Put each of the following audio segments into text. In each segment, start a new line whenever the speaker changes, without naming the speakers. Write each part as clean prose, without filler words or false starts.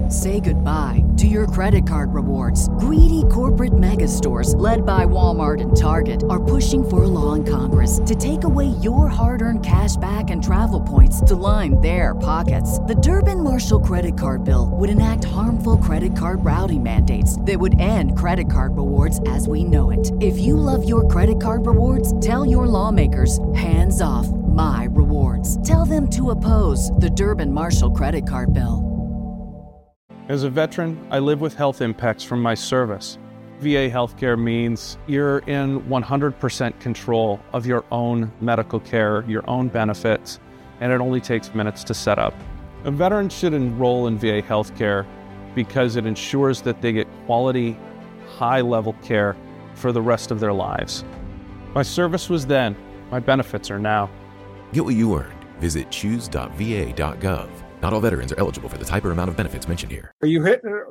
Say goodbye to your credit card rewards. Greedy corporate mega stores, led by Walmart and Target, are pushing for a law in Congress to take away your hard-earned cash back and travel points to line their pockets. The Durbin-Marshall credit card bill would enact harmful credit card routing mandates that would end credit card rewards as we know it. If you love your credit card rewards, tell your lawmakers, hands off my rewards. Tell them to oppose the Durbin-Marshall credit card bill.
As a veteran, I live with health impacts from my service. VA healthcare means you're in 100% control of your own medical care, your own benefits, and it only takes minutes to set up. A veteran should enroll in VA healthcare because it ensures that they get quality, high-level care for the rest of their lives. My service was then, my benefits are now.
Get what you earned. Visit choose.va.gov. Not all veterans are eligible for the type or amount of benefits mentioned here.
Are you hitting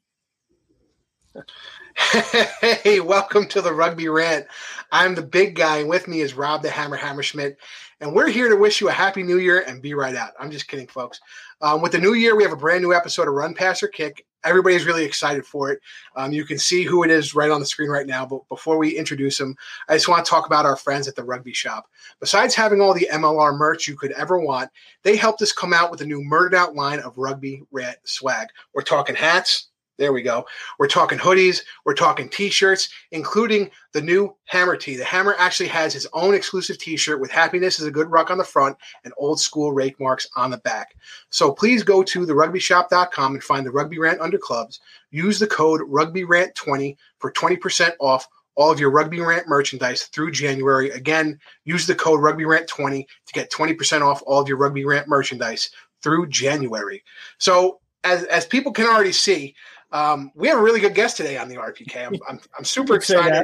it?
Hey, welcome to the Rugby Rant. I'm the big guy, and with me is Rob the Hammer Hammerschmidt, and we're here to wish you a happy new year and be right out. I'm just kidding, folks. With the new year, we have a brand new episode of Run, Pass, or Kick. Everybody's really excited for it. You can see who it is right on the screen right now, but before we introduce them, I just want to talk about our friends at the Rugby Shop. Besides having all the MLR merch you could ever want, they helped us come out with a new murdered out line of Rugby Rant swag. We're talking hats. There we go. We're talking hoodies. We're talking T-shirts, including the new Hammer tee. The Hammer actually has his own exclusive T-shirt with happiness is a good ruck on the front and old school rake marks on the back. So please go to therugbyshop.com and find the Rugby Rant under clubs. Use the code RugbyRant20 for 20% off all of your Rugby Rant merchandise through January. Again, use the code RugbyRant20 to get 20% off all of your Rugby Rant merchandise through January. So as people can already see, we have a really good guest today on the RPK. I'm super excited.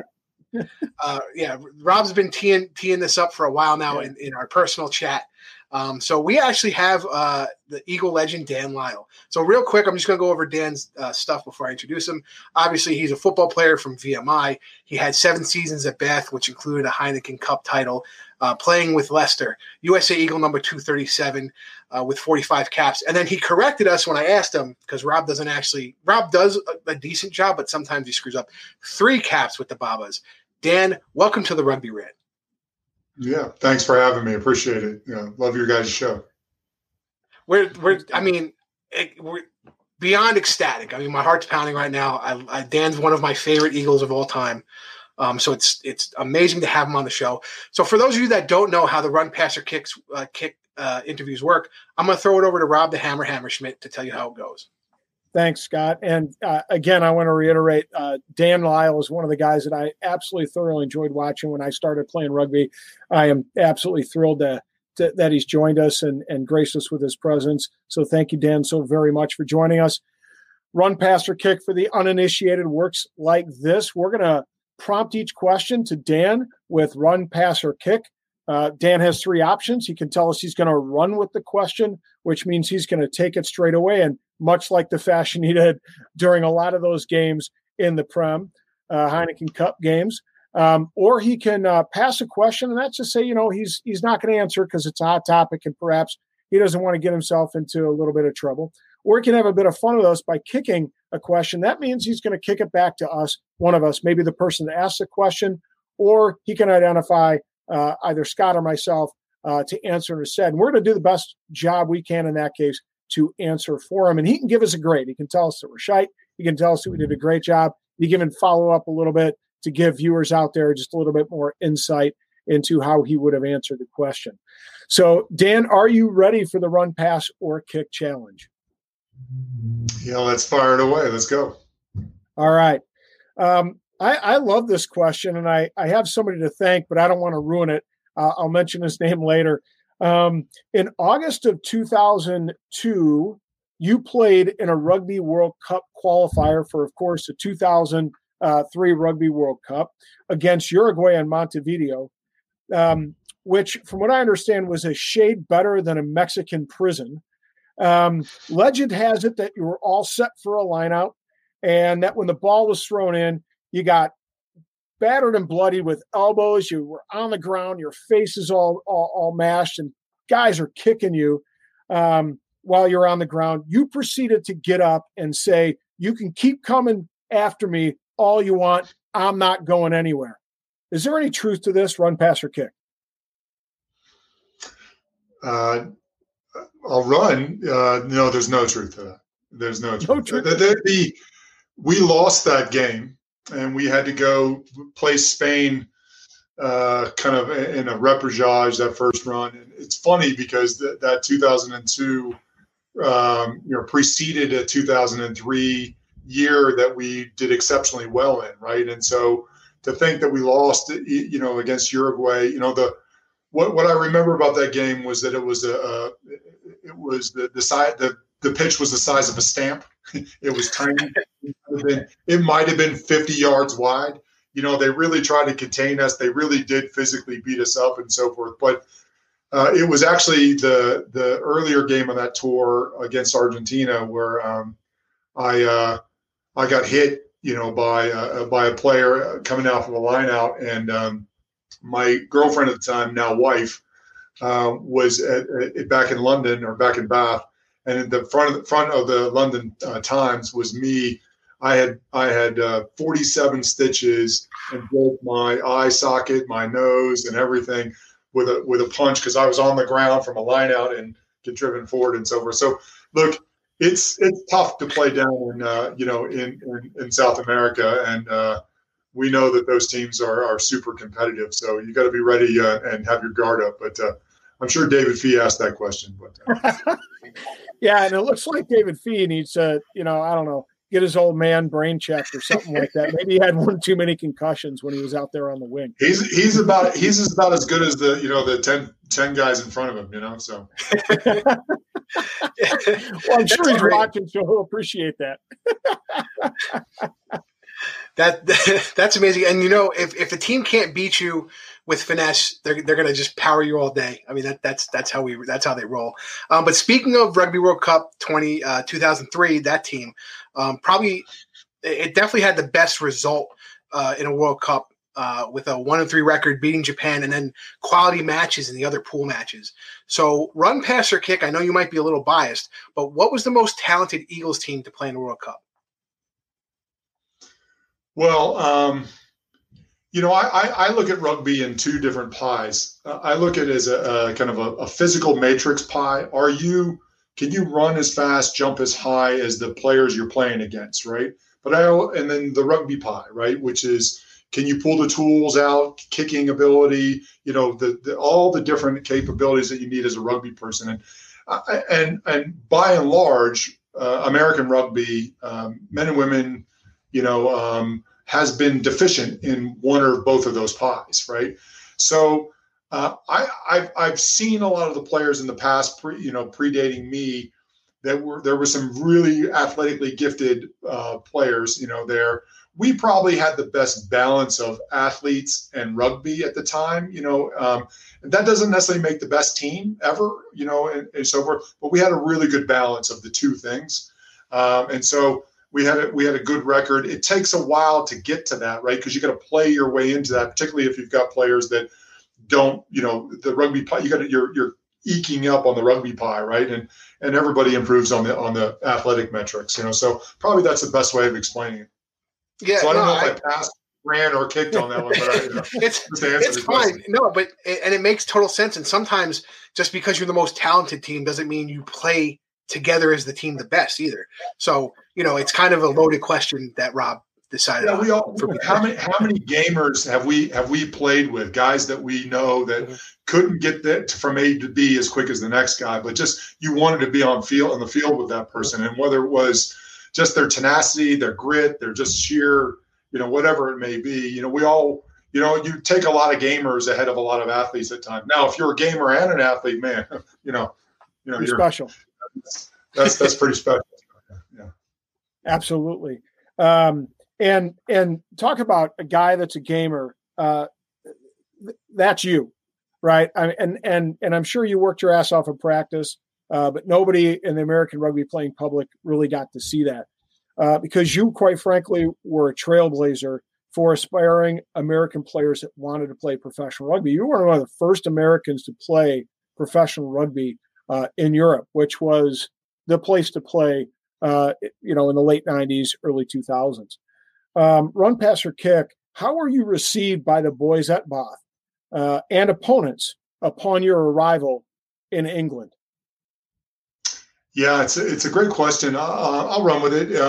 Rob's been teeing this up for a while now in our personal chat. So we actually have the Eagle legend, Dan Lyle. So real quick, I'm just going to go over Dan's stuff before I introduce him. Obviously, he's a football player from VMI. He had 7 seasons at Bath, which included a Heineken Cup title, playing with Leicester, USA Eagle number 237 with 45 caps. And then he corrected us when I asked him, because Rob does a decent job, but sometimes he screws up. 3 caps with the Babas. Dan, welcome to the Rugby Rant.
Yeah, thanks for having me. Appreciate it. Love your guys' show. We're
beyond ecstatic. I mean, my heart's pounding right now. Dan's one of my favorite Eagles of all time. So it's amazing to have him on the show. So for those of you that don't know how the Run, Pass, or Kick interviews work, I'm going to throw it over to Rob the Hammer Hammerschmidt to tell you how it goes.
Thanks, Scott. And again, I want to reiterate, Dan Lyle is one of the guys that I absolutely thoroughly enjoyed watching when I started playing rugby. I am absolutely thrilled that he's joined us and graced us with his presence. So thank you, Dan, so very much for joining us. Run, Pass, or Kick for the uninitiated works like this. We're going to prompt each question to Dan with Run, Pass, or Kick. Dan has 3 options. He can tell us he's going to run with the question, which means he's going to take it straight away. And much like the fashion he did during a lot of those games in the Prem, Heineken Cup games, or he can pass a question, and that's to say, he's not going to answer because it's a hot topic and perhaps he doesn't want to get himself into a little bit of trouble. Or he can have a bit of fun with us by kicking a question. That means he's going to kick it back to us, one of us, maybe the person that asked the question, or he can identify either Scott or myself to answer instead. And we're going to do the best job we can in that case to answer for him. And he can give us a grade. He can tell us that we're shite. He can tell us that we did a great job. He can even follow up a little bit to give viewers out there just a little bit more insight into how he would have answered the question. So, Dan, are you ready for the Run, Pass, or Kick challenge?
Yeah, let's fire it away. Let's go.
All right. I love this question, and I have somebody to thank, but I don't want to ruin it. I'll mention his name later. In August of 2002, you played in a Rugby World Cup qualifier for, of course, the 2003 Rugby World Cup against Uruguay and Montevideo, which, from what I understand, was a shade better than a Mexican prison. Legend has it that you were all set for a lineout, and that when the ball was thrown in, you got battered and bloodied with elbows. You were on the ground. Your face is all mashed, and guys are kicking you. while you're on the ground, you proceeded to get up and say, you can keep coming after me all you want. I'm not going anywhere. Is there any truth to this, run, pass, or kick?
I'll run. No, there's no truth to that. There's no truth. We lost that game, and we had to go play Spain kind of in a repechage that first run. And it's funny because that 2002 preceded a 2003 year that we did exceptionally well in, right? And so to think that we lost, against Uruguay, what I remember about that game was that it was the pitch was the size of a stamp. It was tiny. It might have been 50 yards wide. They really tried to contain us. They really did physically beat us up and so forth. But it was actually the earlier game of that tour against Argentina where I got hit, by a player coming out from the line out, and my girlfriend at the time, now wife, was back in London or back in Bath, and at the front of the London Times was me. I had 47 stitches and broke my eye socket, my nose, and everything with a punch because I was on the ground from a line out and get driven forward and so forth. So look, it's tough to play down in South America, and we know that those teams are super competitive. So you got to be ready and have your guard up. But I'm sure David Fee asked that question. But
yeah, and it looks like David Fee needs to, I don't know, get his old man brain checked or something like that. Maybe he had one too many concussions when he was out there on the wing.
He's about as good as the 10 guys in front of him, so.
Well, I'm sure he's watching, so he'll appreciate that.
That's amazing. And if the team can't beat you with finesse, they're going to just power you all day. I mean, that's how they roll. But speaking of Rugby World Cup 2003, that team it definitely had the best result in a World Cup with a 1-3 record, beating Japan, and then quality matches in the other pool matches. So run, pass, or kick. I know you might be a little biased, but what was the most talented Eagles team to play in the World Cup?
Well, I look at rugby in two different pies. I look at it as a kind of a physical matrix pie. Can you run as fast, jump as high as the players you're playing against, right? And then the rugby pie, right, which is, can you pull the tools out, kicking ability, all the different capabilities that you need as a rugby person, and by and large, American rugby, men and women, has been deficient in one or both of those pies, right? So I've seen a lot of the players in the past, predating me, there were some really athletically gifted players, there. We probably had the best balance of athletes and rugby at the time, and that doesn't necessarily make the best team ever, and so forth, but we had a really good balance of the two things. And so we had a good record. It takes a while to get to that, right? Because you got to play your way into that, particularly if you've got players that don't, the rugby pie, you're eking up on the rugby pie, right? And everybody improves on the athletic metrics, so probably that's the best way of explaining it.
Yeah,
so I don't know if I passed, ran, or kicked on that one, but
it's fine. No, but it makes total sense. And sometimes just because you're the most talented team doesn't mean you play together as the team the best either. So it's kind of a loaded question that Rob decided.
Yeah, how many gamers have we played with, guys that we know that couldn't get that from A to B as quick as the next guy, but just you wanted to be on the field with that person, and whether it was just their tenacity, their grit, their just sheer, whatever it may be. We all, you take a lot of gamers ahead of a lot of athletes at times. Now, if you're a gamer and an athlete, man, you're
special.
That's pretty special. Yeah,
absolutely. And talk about a guy that's a gamer. That's you, right? And I'm sure you worked your ass off in practice. But nobody in the American rugby playing public really got to see that because you, quite frankly, were a trailblazer for aspiring American players that wanted to play professional rugby. You were one of the first Americans to play professional rugby in Europe, which was the place to play, in the late 90s, early 2000s. Run, pass, or kick, how were you received by the boys at Bath and opponents upon your arrival in England?
Yeah, it's a great question. I'll run with it.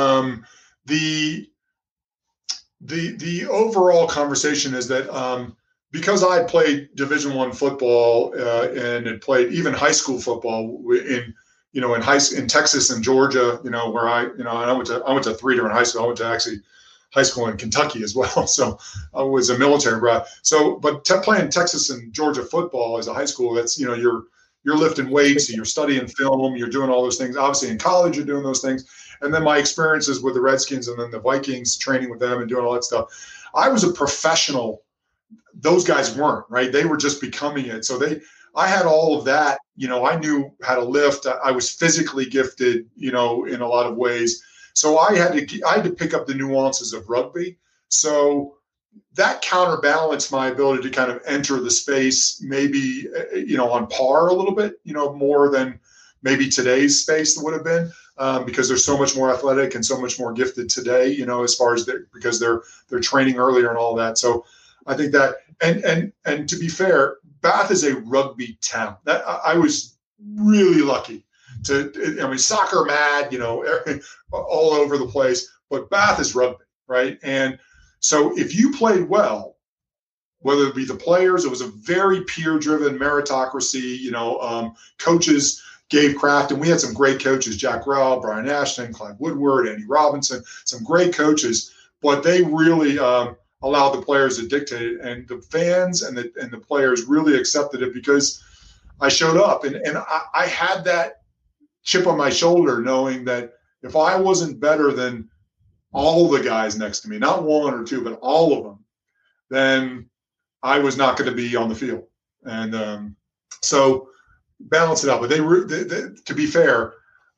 The overall conversation is that because I played Division I football and had played even high school football in Texas and Georgia, where I went to 3 different high schools. I went to actually high school in Kentucky as well. So I was a military brat. But playing Texas and Georgia football as a high school, that's, you're lifting weights, you're studying film, you're doing all those things. Obviously in college, you're doing those things. And then my experiences with the Redskins and then the Vikings, training with them and doing all that stuff. I was a professional. Those guys weren't, right? They were just becoming it. So I had all of that. I knew how to lift. I was physically gifted, in a lot of ways. So I had to pick up the nuances of rugby. So that counterbalanced my ability to kind of enter the space, maybe, on par a little bit, more than maybe today's space would have been, because they're so much more athletic and so much more gifted today, as far as because they're training earlier and all that. So I think that, and to be fair, Bath is a rugby town. That I was really lucky soccer mad, all over the place, but Bath is rugby, right? And so if you played well, whether it be the players, it was a very peer-driven meritocracy, coaches gave craft, and we had some great coaches, Jack Rowell, Brian Ashton, Clyde Woodward, Andy Robinson, some great coaches, but they really allowed the players to dictate it, and the fans and the players really accepted it because I showed up, and I had that chip on my shoulder knowing that if I wasn't better than all the guys next to me, not one or two, but all of them, then I was not going to be on the field. And so balance it out. But they to be fair,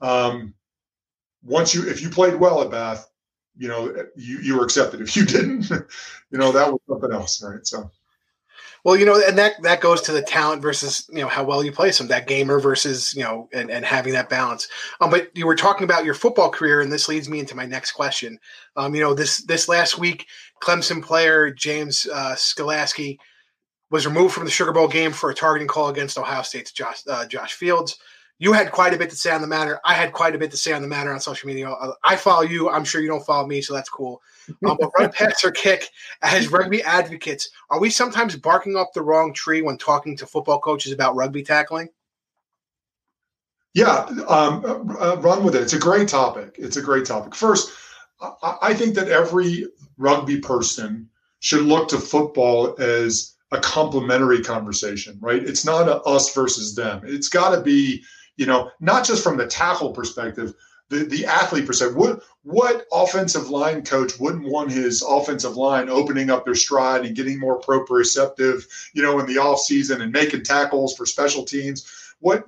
if you played well at Bath, you were accepted. If you didn't, that was something else, right? So.
Well, and that goes to the talent versus, how well you play some, that gamer versus, and having that balance. But you were talking about your football career, and this leads me into my next question. This last week, Clemson player James Skolaski was removed from the Sugar Bowl game for a targeting call against Ohio State's Josh Fields. You had quite a bit to say on the matter. I had quite a bit to say on the matter on social media. I follow you. I'm sure you don't follow me, so that's cool. But run, pass, or kick, as rugby advocates, are we sometimes barking up the wrong tree when talking to football coaches about rugby tackling?
Yeah, run with it. It's a great topic. First, I think that every rugby person should look to football as a complementary conversation, right? It's not a us versus them. It's got to be, not just from the tackle perspective, the athlete perspective. What offensive line coach wouldn't want his offensive line opening up their stride and getting more proprioceptive, in the off season and making tackles for special teams? What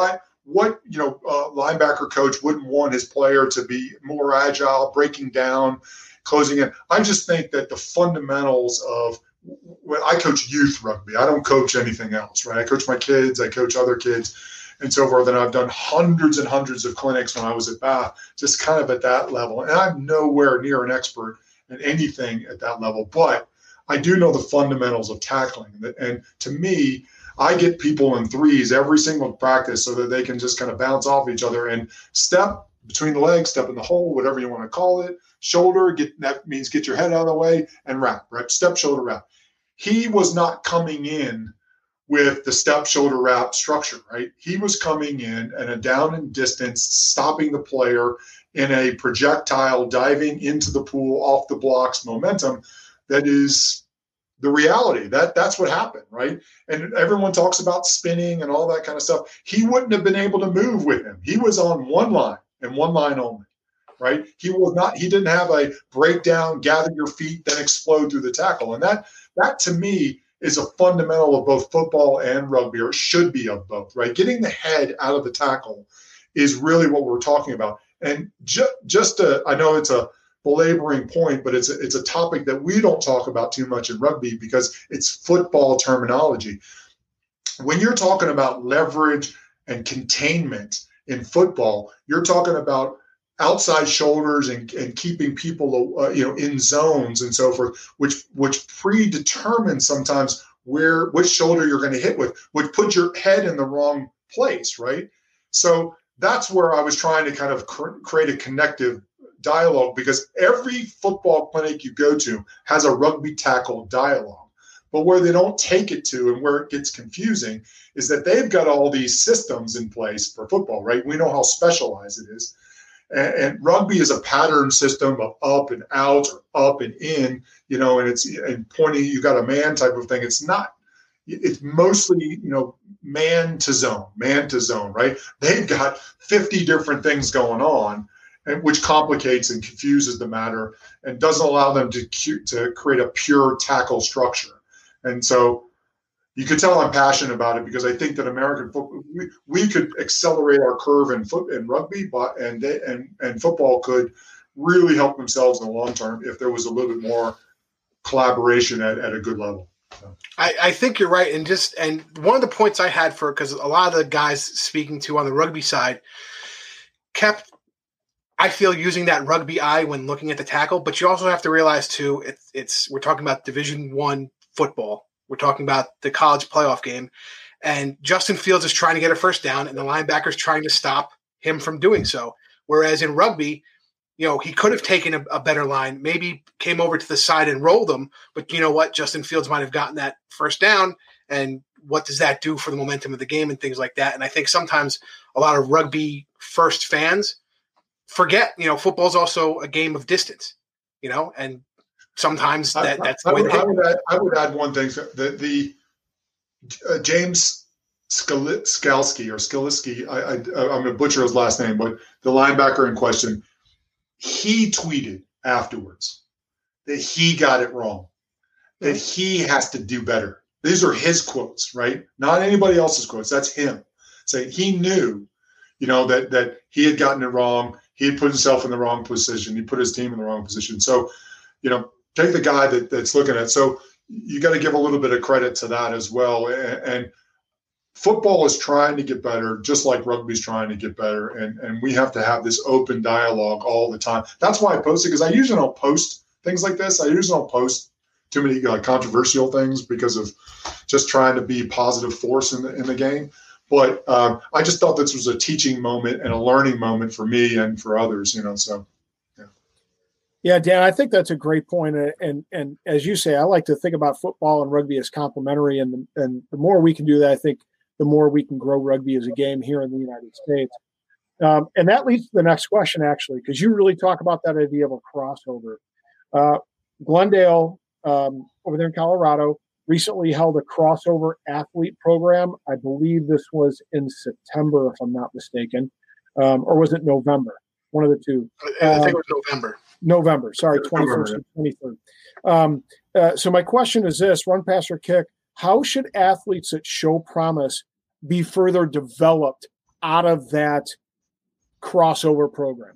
linebacker coach wouldn't want his player to be more agile, breaking down, closing in? I just think that the fundamentals of when I coach youth rugby, I don't coach anything else, right? I coach my kids, I coach other kids and so forth. And I've done hundreds and hundreds of clinics when I was at Bath, just kind of at that level. And I'm nowhere near an expert in anything at that level, but I do know the fundamentals of tackling. And to me, I get people in threes every single practice so that they can just kind of bounce off each other and step between the legs, step in the hole, whatever you want to call it, shoulder, that means get your head out of the way, and wrap, right? Step, shoulder, wrap. He was not coming in with the step, shoulder, wrap structure, right? He was coming in at a down and distance, stopping the player in a projectile, diving into the pool, off the blocks momentum. That is the reality. That's what happened, right? And everyone talks about spinning and all that kind of stuff. He wouldn't have been able to move with him. He was on one line and one line only, right? He didn't have a breakdown, gather your feet, then explode through the tackle. And that to me is a fundamental of both football and rugby, or it should be of both, right? Getting the head out of the tackle is really what we're talking about. And I know it's a belaboring point, but it's a topic that we don't talk about too much in rugby because it's football terminology. When you're talking about leverage and containment in football, you're talking about outside shoulders and keeping people, in zones and so forth, which predetermines sometimes which shoulder you're going to hit with, which puts your head in the wrong place, right? So that's where I was trying to kind of create a connective dialogue, because every football clinic you go to has a rugby tackle dialogue. But where they don't take it to and where it gets confusing is that they've got all these systems in place for football, right? We know how specialized it is. And rugby is a pattern system of up and out or up and in, and pointing, you got a man type of thing. It's not. It's mostly, man to zone, right? They've got 50 different things going on, and which complicates and confuses the matter and doesn't allow them to create a pure tackle structure. And so you could tell I'm passionate about it, because I think that American football, we could accelerate our curve in rugby, and football could really help themselves in the long term if there was a little bit more collaboration at a good level. So.
I think you're right. And one of the points I had because a lot of the guys speaking to on the rugby side kept, I feel, using that rugby eye when looking at the tackle, but you also have to realize too, we're talking about Division I football. We're talking about the college playoff game, and Justin Fields is trying to get a first down, and the linebacker's trying to stop him from doing so. Whereas in rugby, he could have taken a better line, maybe came over to the side and rolled them, but you know what? Justin Fields might have gotten that first down, and what does that do for the momentum of the game and things like that? And I think sometimes a lot of rugby first fans forget, football's also a game of distance, and sometimes that's the way
I would add one thing. The James Skalski, I'm going to butcher his last name, but the linebacker in question, he tweeted afterwards that he got it wrong, that he has to do better. These are his quotes, right? Not anybody else's quotes. That's him saying he knew, that he had gotten it wrong. He had put himself in the wrong position. He put his team in the wrong position. So, take the guy that's looking at. So you got to give a little bit of credit to that as well. And football is trying to get better, just like rugby is trying to get better. And we have to have this open dialogue all the time. That's why I post it, because I usually don't post things like this. I usually don't post too many controversial things because of just trying to be a positive force in the game. But I just thought this was a teaching moment and a learning moment for me and for others, so.
Yeah, Dan, I think that's a great point. And as you say, I like to think about football and rugby as complementary. And the more we can do that, I think the more we can grow rugby as a game here in the United States. And that leads to the next question, actually, because you really talk about that idea of a crossover. Glendale, over there in Colorado, recently held a crossover athlete program. I believe this was in September, if I'm not mistaken. Or was it November? One of the two.
I think it was
November, sorry, 21st and 23rd. So my question is this, run, pass, or kick, how should athletes that show promise be further developed out of that crossover program?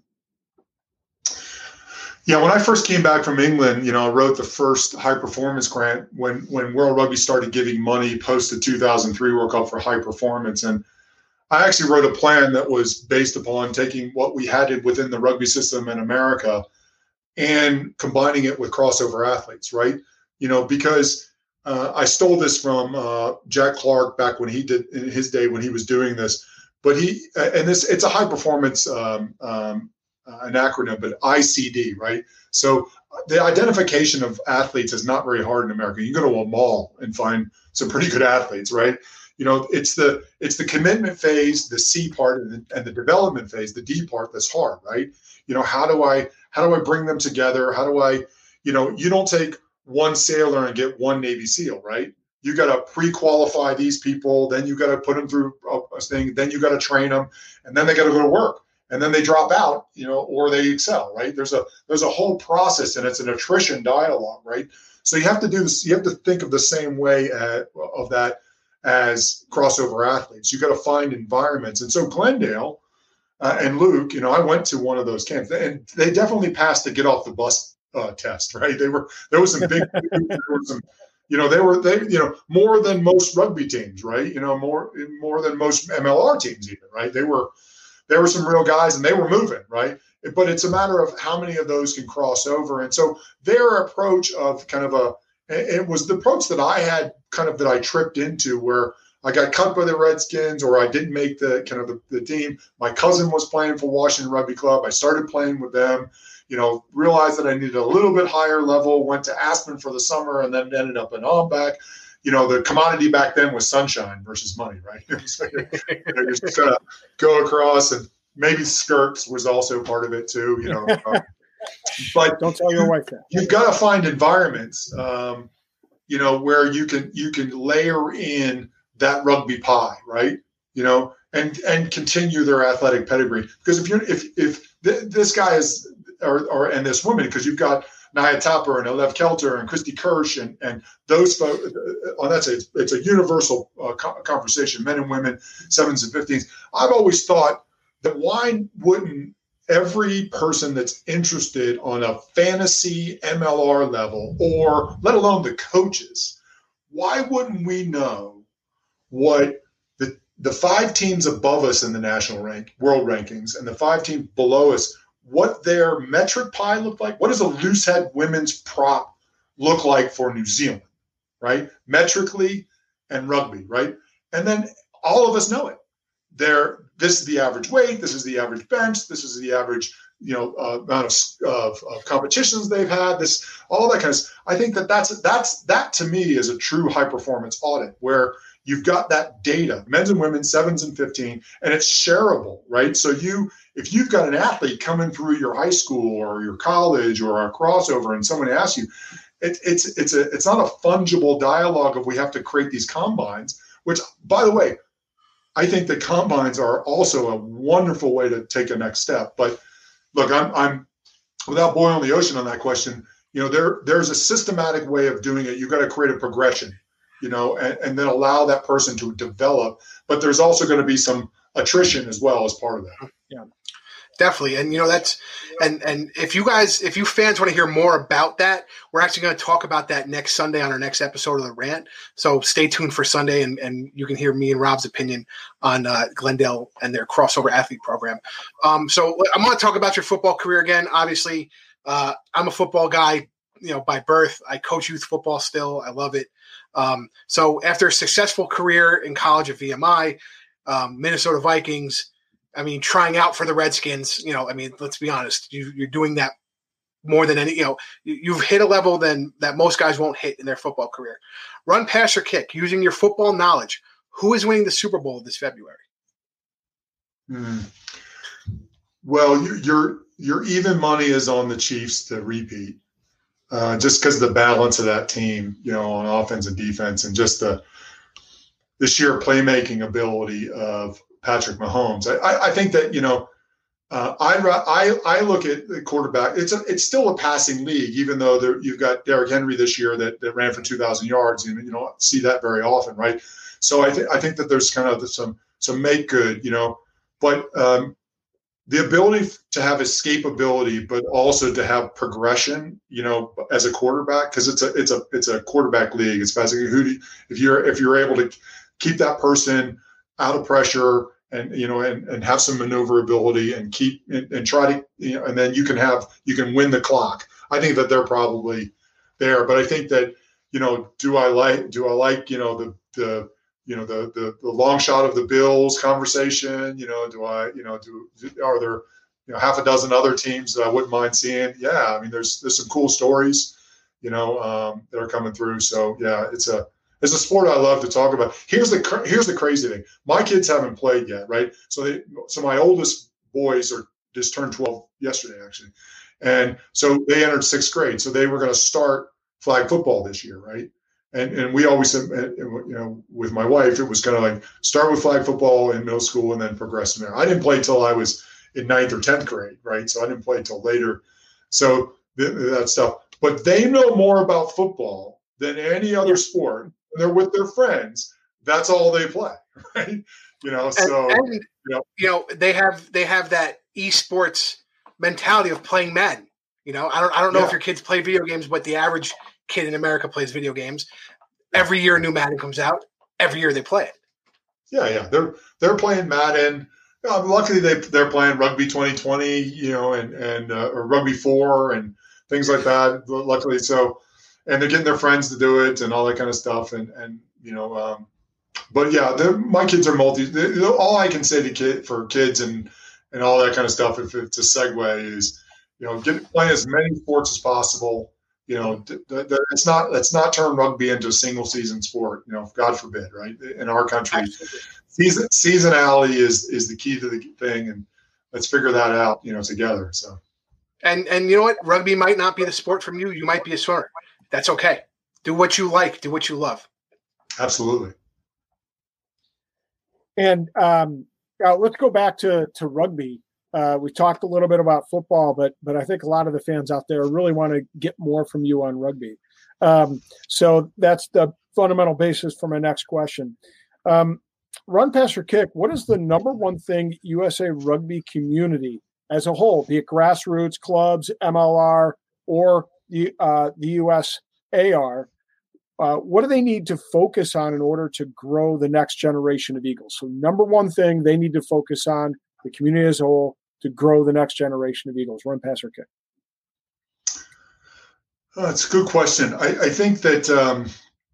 Yeah, when I first came back from England, I wrote the first high performance grant when World Rugby started giving money post the 2003 World Cup for high performance. And I actually wrote a plan that was based upon taking what we had within the rugby system in America and combining it with crossover athletes, right? Because I stole this from Jack Clark back when he did in his day when he was doing this. But it's a high performance an acronym, but ICD, right? So the identification of athletes is not very hard in America. You go to a mall and find some pretty good athletes, right? It's the commitment phase, the C part, and the development phase, the D part, that's hard, right? How do I bring them together? How do I, you don't take one sailor and get one Navy SEAL, right? You got to pre-qualify these people, then you got to put them through a thing, then you got to train them, and then they got to go to work, and then they drop out, or they excel, right? There's a whole process, and it's an attrition dialogue, right? So you have to do this. You have to think of the same way of that as crossover athletes. You got to find environments. And so Glendale and Luke, I went to one of those camps, and they definitely passed the get off the bus test, right? There was some big, there were some, they more than most rugby teams, right? More than most MLR teams even, right? They were there were some real guys and they were moving, right? But it's a matter of how many of those can cross over. And so their approach of kind of it was the approach that I had kind of that I tripped into where I got cut by the Redskins or I didn't make the team. My cousin was playing for Washington Rugby Club. I started playing with them, realized that I needed a little bit higher level, went to Aspen for the summer and then ended up in Almbach. The commodity back then was sunshine versus money, right? So you're just going to go across, and maybe skirts was also part of it too, but
don't tell your wife that.
You've got to find environments, where you can layer in that rugby pie, right? And continue their athletic pedigree. Because if this guy is, and this woman, because you've got Nia Tapper and Alev Kelter and Christy Kirsch and those folks, it's a universal conversation, men and women, 7s and 15s. I've always thought that why wouldn't every person that's interested on a fantasy MLR level, or let alone the coaches, why wouldn't we know what the 5 teams above us in the national world rankings and the 5 teams below us, what their metric pie look like? What does a loosehead women's prop look like for New Zealand, right? Metrically and rugby, right? And then all of us know it. This is the average weight. This is the average bench. This is the average, amount of competitions they've had. All that kind of. I think that to me is a true high performance audit where you've got that data, men's and women's, 7s and 15, and it's shareable, right? So if you've got an athlete coming through your high school or your college or a crossover, and someone asks you, it's not a fungible dialogue of we have to create these combines. Which, by the way, I think the combines are also a wonderful way to take a next step. But look, I'm without boiling the ocean on that question. There's a systematic way of doing it. You've got to create a progression, and then allow that person to develop. But there's also going to be some attrition as well as part of that.
Yeah, definitely. And that's and if you fans want to hear more about that, we're actually going to talk about that next Sunday on our next episode of The Rant. So stay tuned for Sunday, and you can hear me and Rob's opinion on Glendale and their crossover athlete program. So I'm going to talk about your football career again. Obviously, I'm a football guy, by birth. I coach youth football still. I love it. So after a successful career in college at VMI, Minnesota Vikings, trying out for the Redskins, let's be honest, you're doing that more than any, you've hit a level that most guys won't hit in their football career. Run, pass, or kick, using your football knowledge. Who is winning the Super Bowl this February?
Well, your even money is on the Chiefs to repeat, just because of the balance of that team, on offense and defense, and just the sheer playmaking ability of Patrick Mahomes. I think that I look at the quarterback. It's still a passing league, even though you've got Derrick Henry this year that ran for 2,000 yards, and you don't see that very often, right? So I think that there's kind of some make good, but the ability to have escapability, but also to have progression, as a quarterback, because it's a quarterback league. It's basically if you're able to keep that person out of pressure and have some maneuverability and try to, and then you can win the clock. I think that they're probably there, but I think that, do I like, the long shot of the Bills conversation, are there, half a dozen other teams that I wouldn't mind seeing? Yeah. There's some cool stories, that are coming through. So yeah, it's a sport I love to talk about. Here's the crazy thing. My kids haven't played yet, right? So my oldest boys just turned 12 yesterday, actually. And so they entered 6th grade. So they were going to start flag football this year, right? And we always said, with my wife, it was kind of like start with flag football in middle school and then progress from there. I didn't play till I was in 9th or 10th grade, right? So I didn't play till later. So that stuff. But they know more about football than any other sport. They're with their friends. That's all they play, right? They have that esports mentality of playing Madden. I don't know if your kids play video games, but the average kid in America plays video games. Every year a new Madden comes out. Every year they play it. Yeah. They're playing Madden. Luckily, they're playing rugby 2020, you know, and or rugby 4 and things like that. Luckily, so, and they're getting their friends to do it and all that kind of stuff. And you know, but yeah, my kids are all I can say for kids and all that kind of stuff, if it's a segue, is, you know, play as many sports as possible. You know, let's not turn rugby into a single season sport. You know, God forbid, right? In our country. Absolutely. Seasonality is the key to the thing, and let's figure that out, you know, together. So,
and you know what, rugby might not be the sport from you. You might be a swimmer. That's okay. Do what you like. Do what you love.
Absolutely.
And let's go back to rugby. We talked a little bit about football, but I think a lot of the fans out there really want to get more from you on rugby. So that's the fundamental basis for my next question. Run, pass, or kick, what is the number one thing USA Rugby community as a whole, be it grassroots, clubs, MLR, or the USAR, what do they need to focus on in order to grow the next generation of Eagles? So number one thing they need to focus on, the community as a whole, to grow the next generation of Eagles, run, pass, or kick?
That's a good question. I think that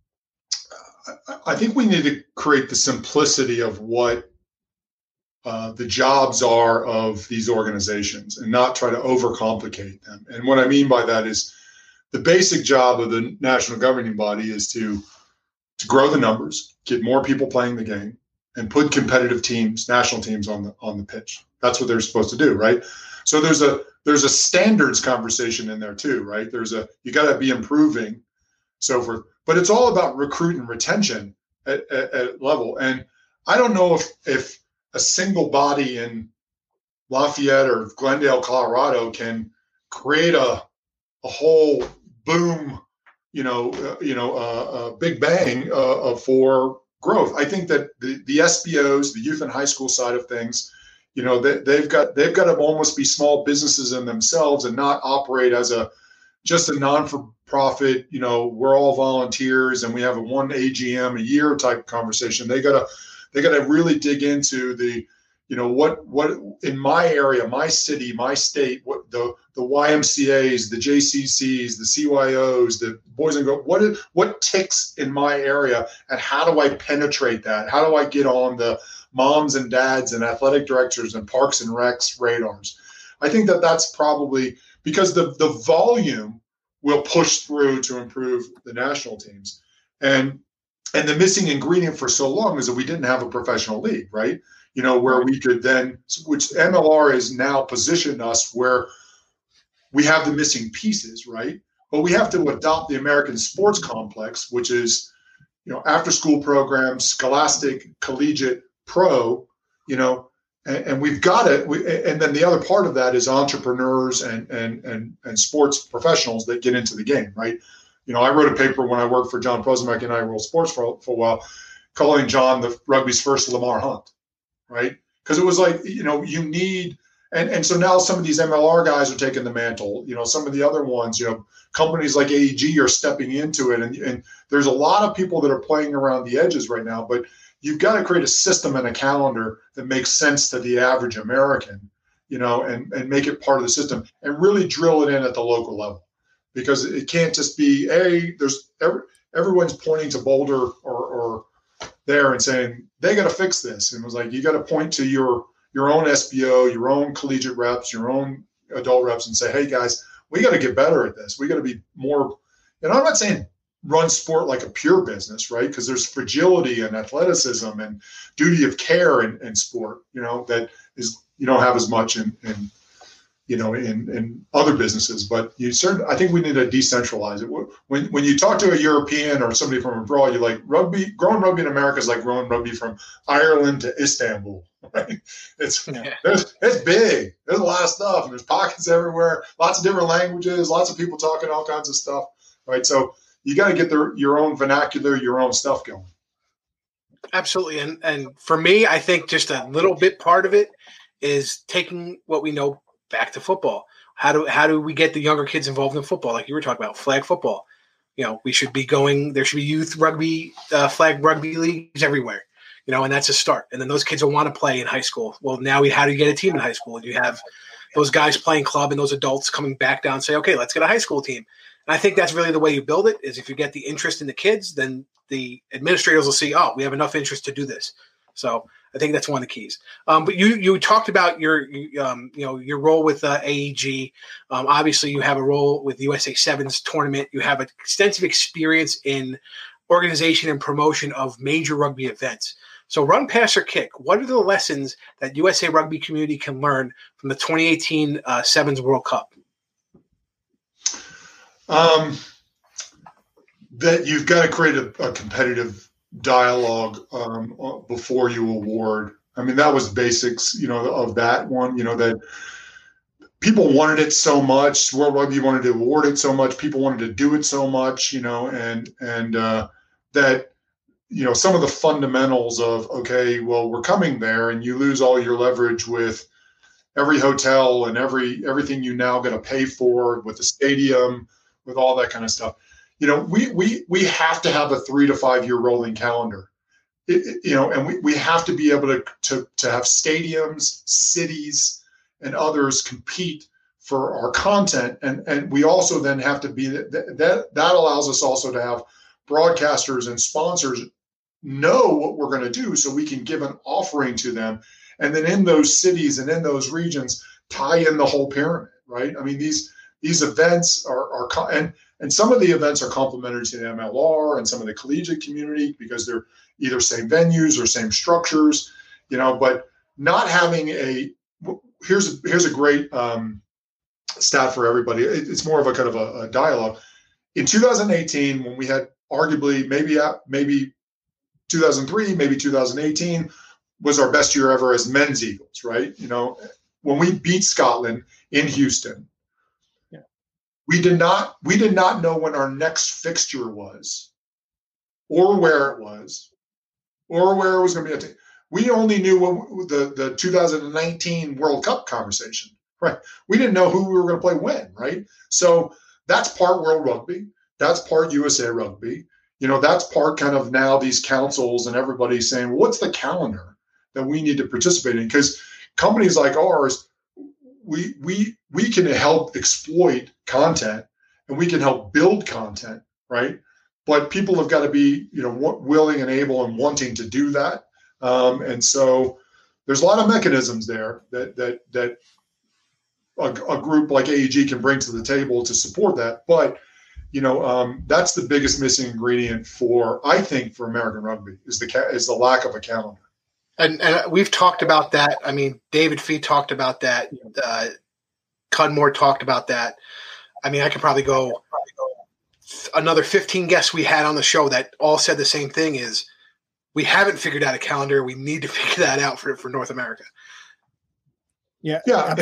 I think we need to create the simplicity of what the jobs are of these organizations and not try to overcomplicate them. And what I mean by that is the basic job of the national governing body is to grow the numbers, get more people playing the game, and put competitive teams, national teams on the pitch. That's what they're supposed to do, right? So there's a standards conversation in there too, right? You got to be improving, so forth. But it's all about recruit and retention at level. And I don't know if a single body in Lafayette or Glendale, Colorado, can create a whole boom, big bang for growth. I think that the SBOs, the youth and high school side of things, you know, they've got to almost be small businesses in themselves and not operate as just a non-for-profit, you know, we're all volunteers and we have a one AGM a year type conversation. They gotta really dig into the, you know, what in my area, my city, my state, what the YMCAs, the JCCs, the CYOs, the Boys and Girls, what ticks in my area, and how do I penetrate that? How do I get on the moms and dads and athletic directors and parks and recs radars? I think that's probably because the volume will push through to improve the national teams. And the missing ingredient for so long is that we didn't have a professional league, right? You know, where we could then, which MLR is now positioned us where we have the missing pieces, right? But we have to adopt the American sports complex, which is, you know, after school programs, scholastic, collegiate, pro, you know, and we've got it. And then the other part of that is entrepreneurs and sports professionals that get into the game, right? You know, I wrote a paper when I worked for John Prozimek and I World Sports for a while, calling John the rugby's first Lamar Hunt, right? Because it was like, you know, you need, and so now some of these MLR guys are taking the mantle. You know, some of the other ones, you know, companies like AEG are stepping into it, and there's a lot of people that are playing around the edges right now, but you've got to create a system and a calendar that makes sense to the average American, you know, and make it part of the system and really drill it in at the local level, because it can't just be, everyone's pointing to Boulder or there and saying, they got to fix this. And it was like, you got to point to your own SBO, your own collegiate reps, your own adult reps and say, hey guys, we got to get better at this. We got to be more, and I'm not saying run sport like a pure business, right? Because there's fragility and athleticism and duty of care in sport, you know, that is, you don't have as much in other businesses, but I think we need to decentralize it. When you talk to a European or somebody from abroad, you're like, growing rugby in America is like growing rugby from Ireland to Istanbul, right? It's big. There's a lot of stuff, and there's pockets everywhere, lots of different languages, lots of people talking all kinds of stuff, right? So you got to get your own vernacular, your own stuff going.
Absolutely. And for me, I think just a little bit part of it is taking what we know back to football. How do we get the younger kids involved in football? Like you were talking about flag football. You know, there should be youth rugby, flag rugby leagues everywhere. and that's a start. And then those kids will want to play in high school. Well, now how do you get a team in high school? You have those guys playing club and those adults coming back down and say, okay, let's get a high school team. And I think that's really the way you build it, is if you get the interest in the kids, then the administrators will see, oh, we have enough interest to do this. So I think that's one of the keys. But you talked about your role with AEG. Obviously, you have a role with USA Sevens tournament. You have extensive experience in organization and promotion of major rugby events. So run, pass, or kick. What are the lessons that USA Rugby community can learn from the 2018 Sevens World Cup?
That you've got to create a competitive dialogue before you award. I mean, that was basics, of that one, that people wanted it so much. World Rugby wanted to award it so much. People wanted to do it so much, and that, some of the fundamentals of, okay, well, we're coming there, and you lose all your leverage with every hotel and everything you now got to pay for with the stadium, with all that kind of stuff. We have to have a 3 to 5 year rolling calendar, and we have to be able to have stadiums, cities, and others compete for our content. And we also then have to be that allows us also to have broadcasters and sponsors know what we're going to do, so we can give an offering to them. And then in those cities and in those regions, tie in the whole pyramid, right? I mean, these events are and some of the events are complementary to the MLR and some of the collegiate community because they're either same venues or same structures, but not having here's a great stat for everybody. It's more of a kind of a dialogue. In 2018, when we had arguably maybe 2003, maybe 2018 was our best year ever as men's Eagles, right? When we beat Scotland in Houston, we did not know when our next fixture was, or where it was, or where it was going to be. We only knew when the 2019 World Cup conversation, right? We didn't know who we were going to play when, right? So that's part World Rugby. That's part USA Rugby. That's part kind of now these councils and everybody saying, well, what's the calendar that we need to participate in? Because companies like ours, we can help exploit content and we can help build content, right? But people have got to be, willing and able and wanting to do that. And so there's a lot of mechanisms there that a group like AEG can bring to the table to support that. But, that's the biggest missing ingredient for American rugby is the lack of a calendar.
And we've talked about that. I mean, David Fee talked about that. Cudmore talked about that. I mean, I could probably go another 15 guests we had on the show that all said the same thing: is we haven't figured out a calendar. We need to figure that out for North America.
Yeah,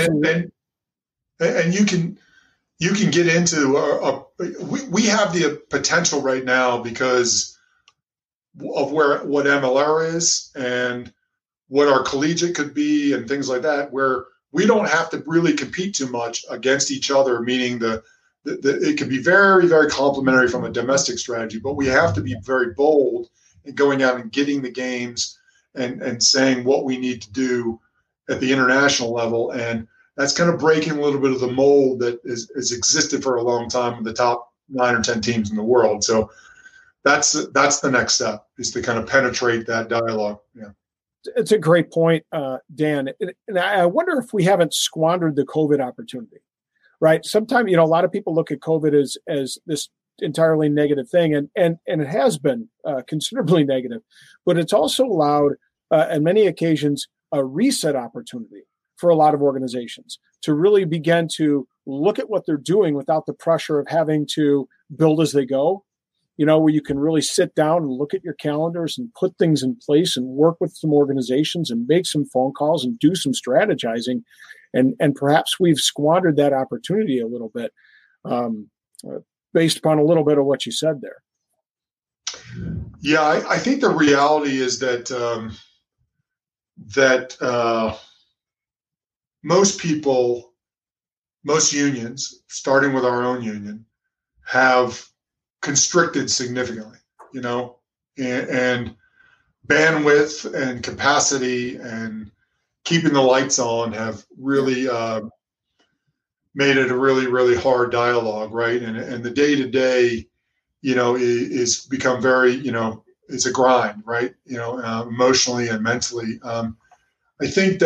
and you can get into we have the potential right now because of what MLR is and what our collegiate could be and things like that, where we don't have to really compete too much against each other, meaning it can be very, very complementary from a domestic strategy, but we have to be very bold in going out and getting the games and saying what we need to do at the international level. And that's kind of breaking a little bit of the mold that has existed for a long time with the top 9 or 10 teams in the world. So that's the next step, is to kind of penetrate that dialogue. Yeah.
It's a great point, Dan. And I wonder if we haven't squandered the COVID opportunity, right? Sometimes, a lot of people look at COVID as this entirely negative thing, and it has been considerably negative, but it's also allowed, on many occasions, a reset opportunity for a lot of organizations to really begin to look at what they're doing without the pressure of having to build as they go. Where you can really sit down and look at your calendars and put things in place and work with some organizations and make some phone calls and do some strategizing. And perhaps we've squandered that opportunity a little bit based upon a little bit of what you said there.
Yeah, I think the reality is that most unions, starting with our own union, have constricted significantly, and bandwidth and capacity and keeping the lights on have really made it a really, really hard dialogue, right? And the day-to-day, is become very, it's a grind, right? Emotionally and mentally. I think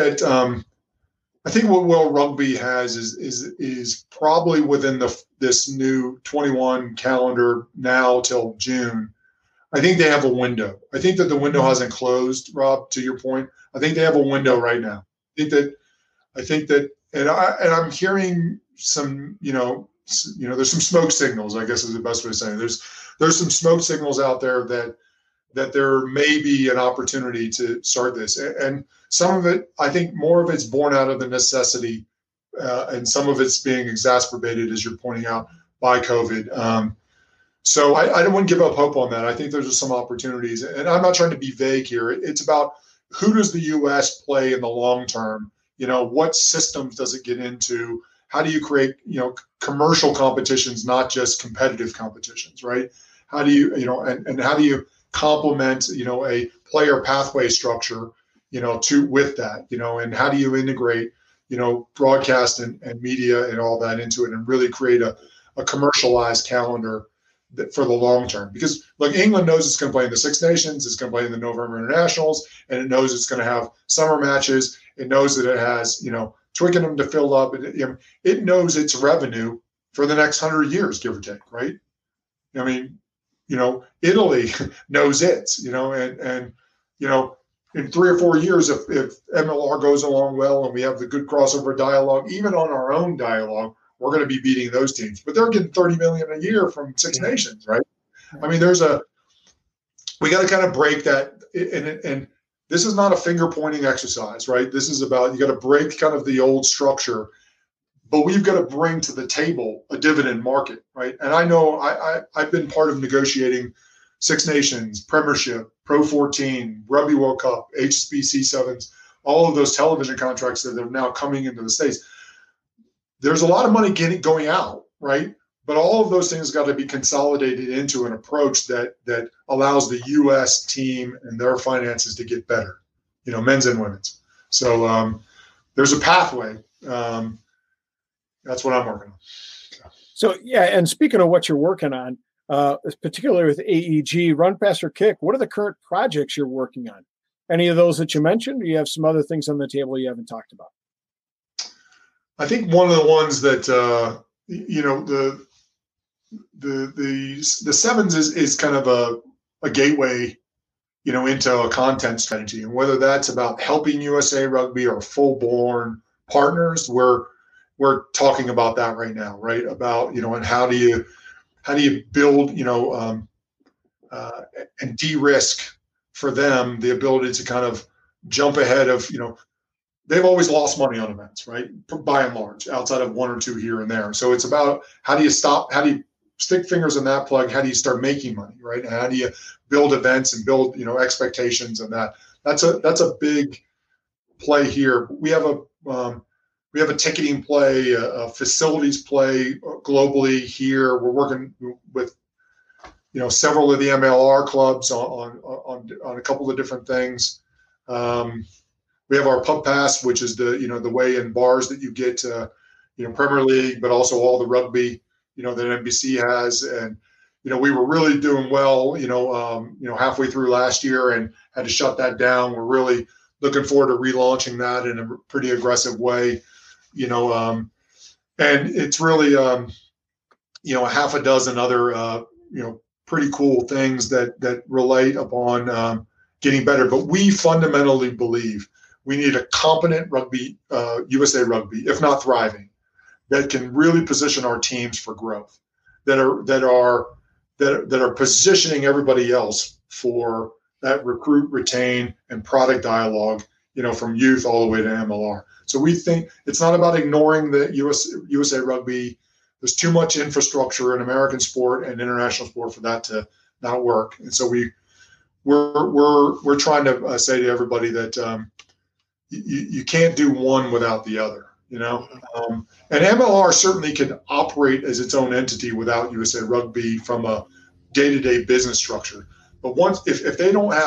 what World Rugby has is probably within this new 21 calendar now till June. I think they have a window. I think that the window hasn't closed, Rob, to your point. I think they have a window right now. I think that, and I'm hearing some, there's some smoke signals, I guess is the best way to say it. There's some smoke signals out there that there may be an opportunity to start this. And some of it, I think more of it's born out of the necessity, and some of it's being exacerbated, as you're pointing out, by COVID. So I don't want to give up hope on that. I think there's some opportunities. And I'm not trying to be vague here. It's about who does the U.S. play in the long term? What systems does it get into? How do you create, commercial competitions, not just competitive competitions, right? How do you, and how do you complement, a player pathway structure, with that, and how do you integrate, broadcast and media and all that into it and really create a commercialized calendar for the long term? Because look, England knows it's going to play in the Six Nations, it's going to play in the November Internationals, and it knows it's going to have summer matches. It knows that it has, Twickenham to fill up. It knows its revenue for the next 100 years, give or take, right? I mean, Italy knows its, and in 3 or 4 years, if MLR goes along well and we have the good crossover dialogue, even on our own dialogue, we're going to be beating those teams. But they're getting $30 million a year from Six Nations, right? I mean, we got to kind of break that, and this is not a finger pointing exercise, right? This is about, you got to break kind of the old structure, but we've got to bring to the table a dividend market, right? And I know I've been part of negotiating Six Nations, Premiership, Pro 14, Rugby World Cup, HSBC 7s, all of those television contracts that are now coming into the States. There's a lot of money going out, right? But all of those things got to be consolidated into an approach that allows the U.S. team and their finances to get better, men's and women's. So there's a pathway. That's what I'm working on.
So, yeah, and speaking of what you're working on, particularly with AEG, Run, Pass, or Kick, what are the current projects you're working on? Any of those that you mentioned, or you have some other things on the table you haven't talked about?
I think one of the ones that, the sevens is kind of a gateway, into a content strategy. And whether that's about helping USA Rugby or full-born partners, we're talking about that right now, right? About, and how do you build, and de-risk for them the ability to kind of jump ahead of, they've always lost money on events, right? By and large, outside of one or two here and there. So it's about how do you stick fingers in that plug? How do you start making money, right? And how do you build events and build, expectations and that? That's a big play here. We have a ticketing play, a facilities play globally here. We're working with, several of the MLR clubs on a couple of different things. We have our Pub Pass, which is the way in bars that you get to, Premier League, but also all the rugby, that NBC has. And, we were really doing well, halfway through last year and had to shut that down. We're really looking forward to relaunching that in a pretty aggressive way, and it's really, a half a dozen other, pretty cool things that relate upon getting better. But we fundamentally believe we need a competent rugby, USA Rugby, if not thriving, that can really position our teams for growth, that are positioning everybody else for that recruit, retain, and product dialogue, from youth all the way to MLR. So we think it's not about ignoring the USA Rugby. There's too much infrastructure in American sport and international sport for that to not work. And so we're trying to say to everybody that you can't do one without the other. And MLR certainly can operate as its own entity without USA Rugby from a day-to-day business structure. But if they don't have,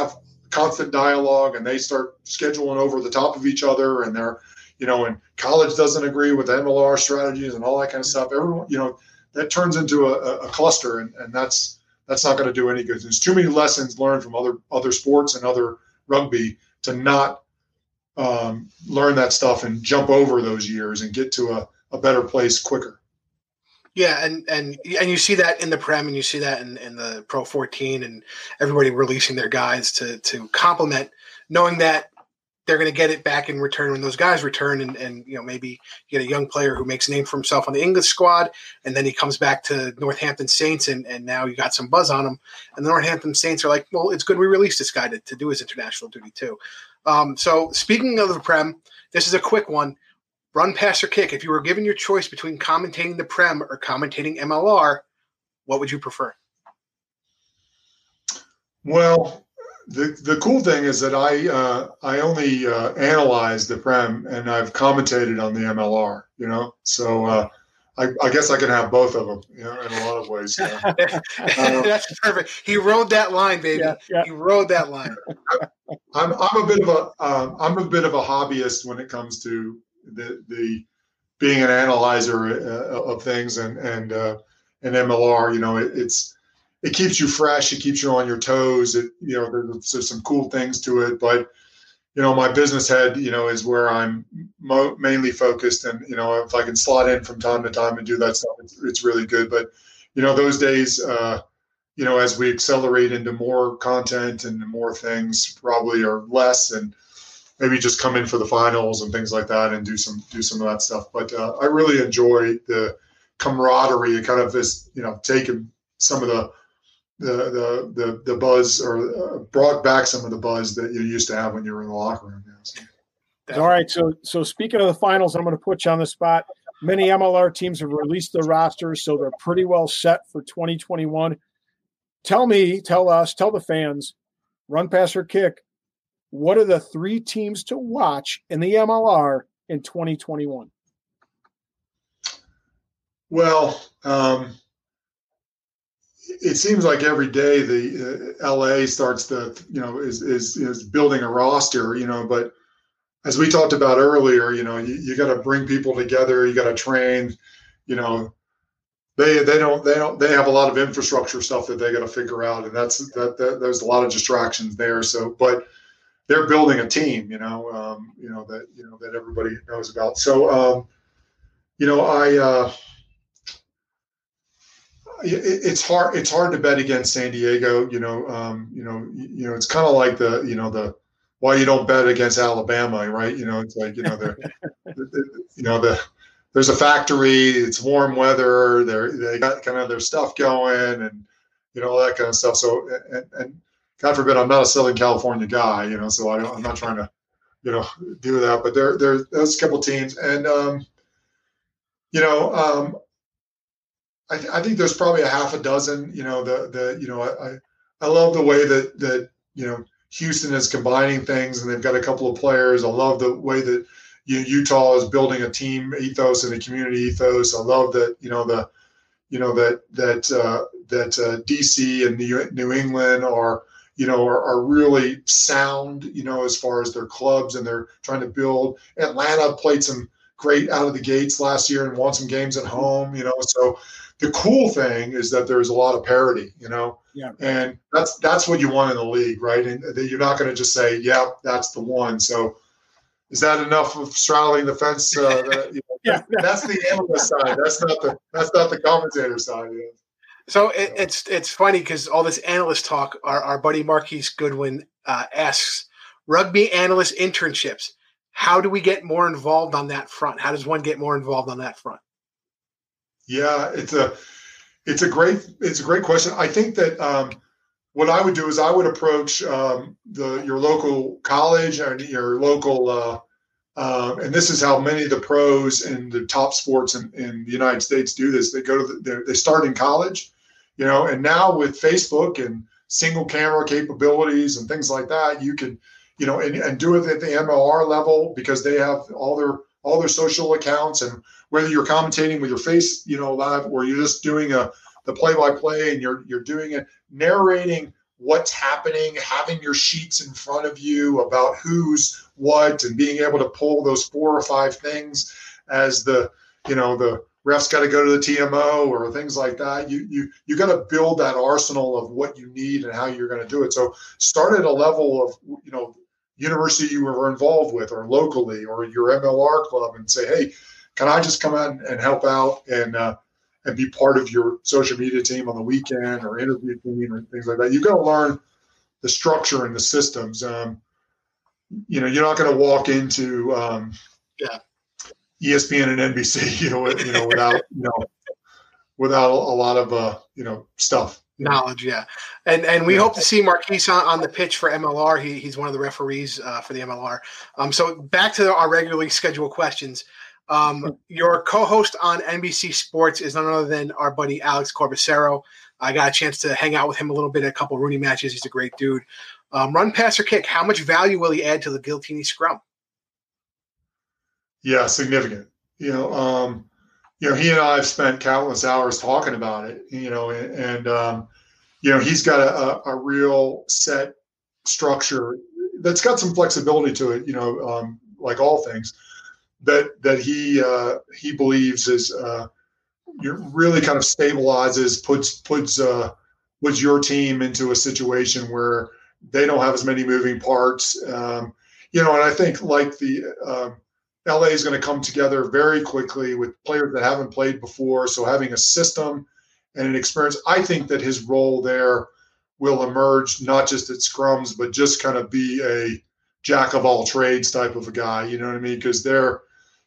constant dialogue, and they start scheduling over the top of each other, and they're, and college doesn't agree with MLR strategies and all that kind of stuff. Everyone, that turns into a cluster, and that's not going to do any good. There's too many lessons learned from other sports and other rugby to not learn that stuff and jump over those years and get to a better place quicker.
Yeah, and you see that in the Prem, and you see that in the Pro 14, and everybody releasing their guys to complement, knowing that they're going to get it back in return when those guys return, and maybe you get a young player who makes a name for himself on the English squad, and then he comes back to Northampton Saints, and now you got some buzz on him, and the Northampton Saints are like, well, it's good we released this guy to do his international duty too. So speaking of the Prem, this is a quick one. Run, pass, or kick. If you were given your choice between commentating the Prem or commentating MLR, what would you prefer?
Well, the cool thing is that I only analyze the Prem, and I've commentated on the MLR. So I guess I can have both of them. In a lot of ways.
That's perfect. He rode that line, baby. Yeah. He rode that line.
I'm a bit of a hobbyist when it comes to the being an analyzer of things and MLR. It keeps you fresh. It keeps you on your toes. There's some cool things to it, but my business head, is where I'm mainly focused. And if I can slot in from time to time and do that stuff, it's really good. But those days, as we accelerate into more content and more things, probably are less, and maybe just come in for the finals and things like that and do some of that stuff. But I really enjoy the camaraderie, kind of this, taking some of the buzz, or brought back some of the buzz that you used to have when you were in the locker room.
All right. So speaking of the finals, I'm going to put you on the spot. Many MLR teams have released their rosters, so they're pretty well set for 2021. Tell the fans, run, pass, or kick, what are the 3 teams to watch in the MLR in 2021?
Well, it seems like every day the LA starts is building a roster, but as we talked about earlier, you got to bring people together. You got to train, they have a lot of infrastructure stuff that they got to figure out. And there's a lot of distractions there. So, but they're building a team, that everybody knows about. So, it's hard to bet against San Diego. It's kind of like the why you don't bet against Alabama, right? It's like there's a factory. It's warm weather. They got kind of their stuff going, and all that kind of stuff. So and God forbid, I'm not a Southern California guy, so I'm not trying to, do that. But there's a couple teams, and I think there's probably a half a dozen. I love the way that Houston is combining things, and they've got a couple of players. I love the way that Utah is building a team ethos and a community ethos. I love that that DC and New England are really sound, as far as their clubs, and they're trying to build. Atlanta played some great out of the gates last year and won some games at home, so the cool thing is that there's a lot of parity, and that's what you want in the league, right? And that you're not going to just say, yeah, that's the one. So is that enough of straddling the fence? That's the analyst side. That's not the commentator side. Yeah.
So it's funny because all this analyst talk, our buddy Marquise Goodwin asks, rugby analyst internships, how do we get more involved on that front? How does one get more involved on that front?
Yeah, it's a great question. I think that what I would do is I would approach your local college and your local and this is how many of the pros in the top sports in the United States do this. They go to they start in college, and now with Facebook and single camera capabilities and things like that, you can, and do it at the MLR level, because they have all their social accounts, and whether you're commentating with your face, live, or you're just doing the play-by-play, and you're doing it, narrating what's happening, having your sheets in front of you about who's what, and being able to pull those 4 or 5 things as the ref's got to go to the TMO or things like that. You got to build that arsenal of what you need and how you're going to do it. So start at a level of, university you were involved with or locally or your MLR club and say, hey, can I just come out and help out and be part of your social media team on the weekend or interview team or things like that. You've got to learn the structure and the systems. You're not going to walk into ESPN and NBC, without a lot of stuff.
Knowledge, yeah. And we hope to see Marquise on the pitch for MLR. He's one of the referees for the MLR. So back to our regularly scheduled questions. Your co-host on NBC Sports is none other than our buddy Alex Corbacero. I got a chance to hang out with him a little bit at a couple of Rooney matches. He's a great dude. Run, pass, or kick, how much value will he add to the Giltini scrum?
Yeah, significant. He and I have spent countless hours talking about it, and he's got a real set structure that's got some flexibility to it, like all things that he believes is really kind of stabilizes, puts your team into a situation where they don't have as many moving parts. And I think like the LA is going to come together very quickly with players that haven't played before. So having a system and an experience, I think that his role there will emerge not just at scrums, but just kind of be a jack of all trades type of a guy. You know what I mean? Because they're,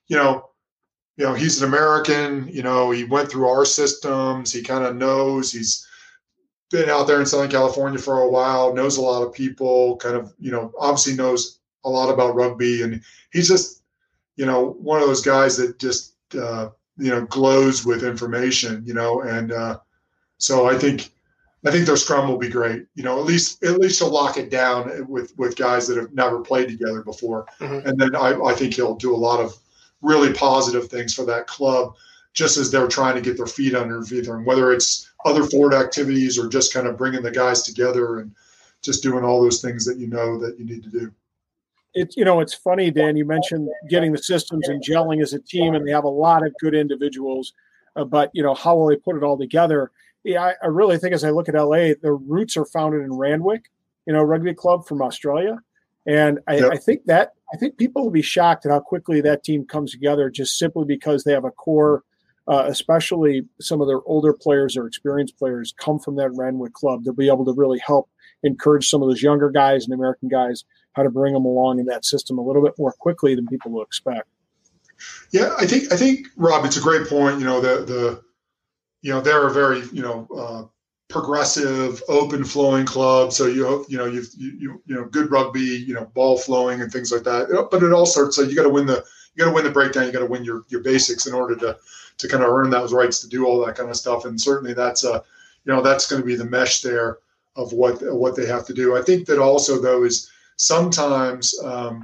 he's an American. He went through our systems. He kind of knows. He's been out there in Southern California for a while. Knows a lot of people. Kind of, obviously knows a lot about rugby, and he's just, one of those guys that just, glows with information, and so I think their scrum will be great, at least to lock it down with guys that have never played together before. Mm-hmm. And then I think he'll do a lot of really positive things for that club, just as they're trying to get their feet underneath them, whether it's other forward activities or just kind of bringing the guys together and just doing all those things that that you need to do.
It's funny, Dan, you mentioned getting the systems and gelling as a team, and they have a lot of good individuals, but how will they put it all together? Yeah, I really think as I look at LA, the roots are founded in Randwick, rugby club from Australia. And I think people will be shocked at how quickly that team comes together, just simply because they have a core, especially some of their older players or experienced players come from that Randwick club. They'll be able to really help encourage some of those younger guys and American guys how to bring them along in that system a little bit more quickly than people will expect.
Yeah, I think Rob, it's a great point. They're a very progressive, open flowing club. So you've good rugby, ball flowing and things like that. But it all starts. So you got to win the breakdown. You got to win your basics in order to kind of earn those rights to do all that kind of stuff. And certainly that's that's going to be the mesh there of what they have to do. I think that also though is sometimes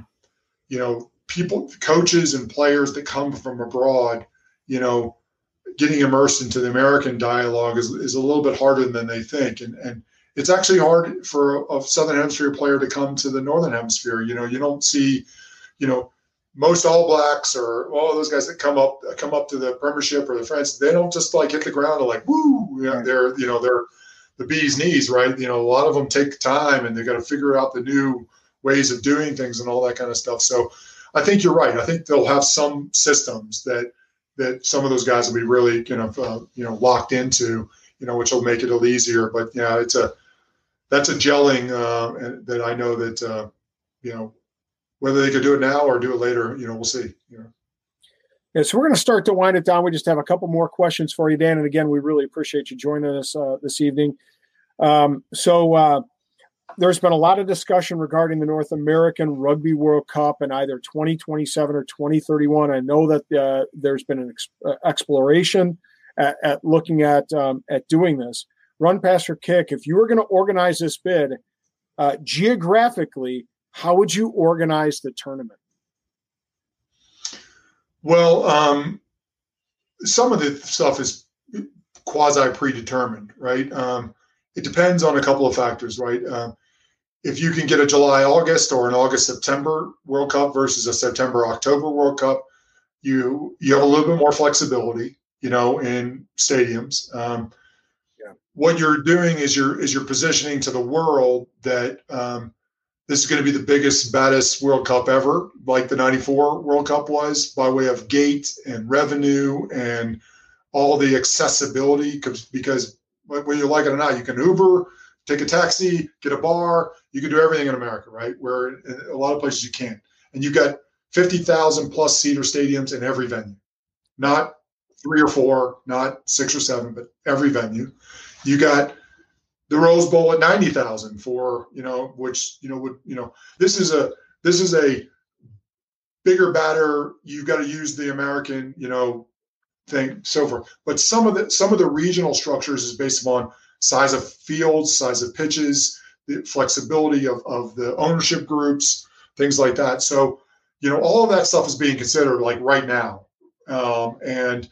people, coaches and players that come from abroad, getting immersed into the American dialogue is a little bit harder than they think. And it's actually hard for a Southern Hemisphere player to come to the Northern Hemisphere. You don't see, most All Blacks or all those guys that come up to the Premiership or the French, they don't just like hit the ground and like, woo, they're the bee's knees, right? A lot of them take time and they got to figure out the new ways of doing things and all that kind of stuff. So I think you're right. I think they'll have some systems that some of those guys will be really locked into, which will make it a little easier. But yeah, that's a gelling that I know that whether they could do it now or do it later, we'll see.
Yeah, so we're going to start to wind it down. We just have a couple more questions for you, Dan. And again, we really appreciate you joining us this evening. There's been a lot of discussion regarding the North American Rugby World Cup in either 2027 or 2031. I know that there's been an exploration at looking at doing this. Run, pass, or kick. If you were going to organize this bid geographically, how would you organize the tournament?
Well, some of the stuff is quasi predetermined, right? it depends on a couple of factors, right? If you can get a July-August or an August-September World Cup versus a September-October World Cup, you have a little bit more flexibility, in stadiums. What you're doing is you're positioning to the world that this is going to be the biggest, baddest World Cup ever, like the '94 World Cup was, by way of gate and revenue and all the accessibility. Because whether you like it or not, you can Uber, take a taxi, get a bar. You can do everything in America, right? Where in a lot of places you can't. And you've got 50,000 plus seater stadiums in every venue, not 3 or 4, not 6 or 7, but every venue. You got the Rose Bowl at 90,000 for, which, this is a bigger, badder. You've got to use the American, thing, so forth. But some of the regional structures is based upon size of fields, size of pitches, the flexibility of the ownership groups, things like that. So, all of that stuff is being considered like right now. And,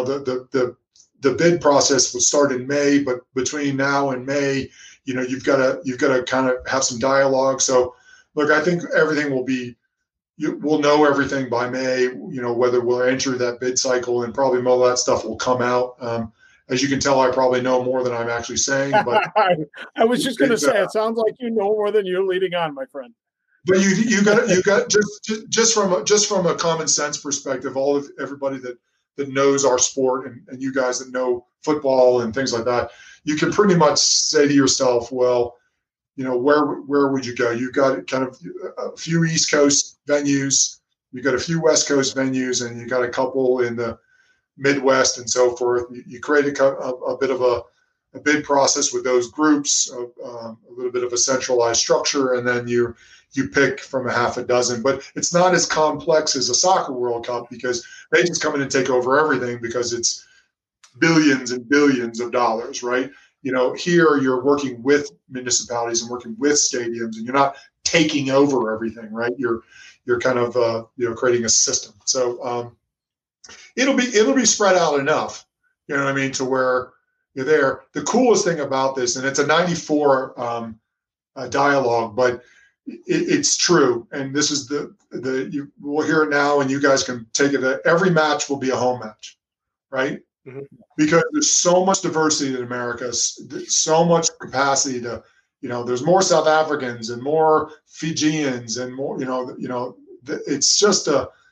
the bid process will start in May, but between now and May, you've got to kind of have some dialogue. So, look, I think everything we'll know everything by May, whether we'll enter that bid cycle, and probably all that stuff will come out. As you can tell, I probably know more than I'm actually saying. But
I was just going to say, it sounds like you know more than you're leading on, my friend.
But you got just from a common sense perspective, everybody that knows our sport and you guys that know football and things like that, you can pretty much say to yourself, well, where would you go? You've got kind of a few East Coast venues, you've got a few West Coast venues, and you got a couple in the Midwest and so forth. You create a bit of a bid process with those groups, a little bit of a centralized structure, and then you pick from a half a dozen. But it's not as complex as a soccer World Cup, because they just come in and take over everything, because it's billions and billions of dollars, right? Here you're working with municipalities and working with stadiums, and you're not taking over everything, right? You're kind of creating a system. So it'll be spread out enough, to where you're there. The coolest thing about this, and it's a '94 dialogue, but it's true, and this is you will hear it now, and you guys can take it. Every match will be a home match, right? Mm-hmm. Because there's so much diversity in America, so much capacity to, there's more South Africans and more Fijians and more, it's just